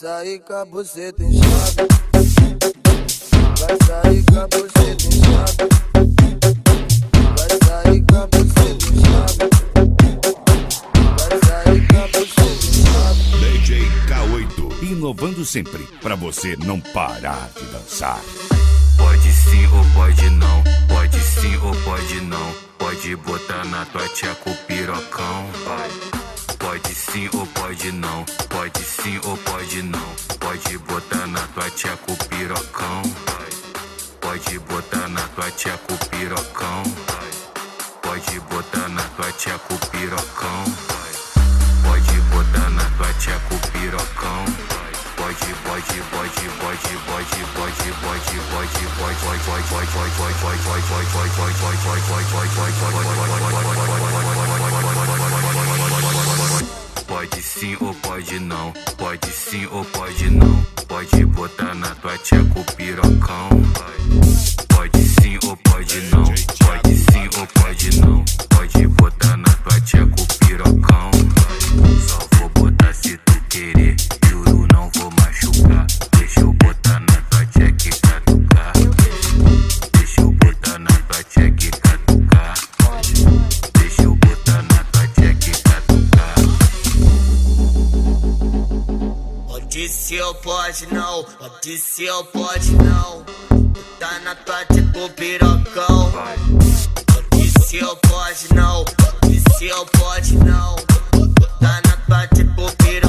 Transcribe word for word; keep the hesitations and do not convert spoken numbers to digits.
sair com a buceta inchada. Vai sair com a buceta inchada. Vai sair com a buceta inchada. Vai sair com a buceta inchada. D J K oito, inovando sempre, pra você não parar de dançar. Pode sim ou pode não, pode sim ou pode não. Pode botar na tua tcheca o pirocão. Pode sim ou pode não, pode sim ou pode não. Pode botar na tua tcheca o pirocão. Pode botar na tua tcheca o pirocão. Pode botar na tua tcheca o pirocão. Pode botar na tua tcheca o pirocão. Pode, pode, pode, pode, pode, pode, pode, pode, pode, pode, pode, pode, pode sim ou pode não, pode sim ou pode não. Pode botar na tua tcheca o pirocão. Pode sim ou pode não, pode sim ou pode não. Pode botar na tua tcheca o pirocão. Só vou botar se tu querer, juro não vou machucar. Deixa eu botar na tua tcheca e catucar. Deixa eu botar na tua tcheca e catucar. Deixa eu botar na tua tcheca e catucar. Pode ser ou pode não, pode ser ou pode não. Tá na tua tcheca o pirocão. Pode ser ou pode não, pode ser ou pode não. Tá na tua tcheca o pirocão.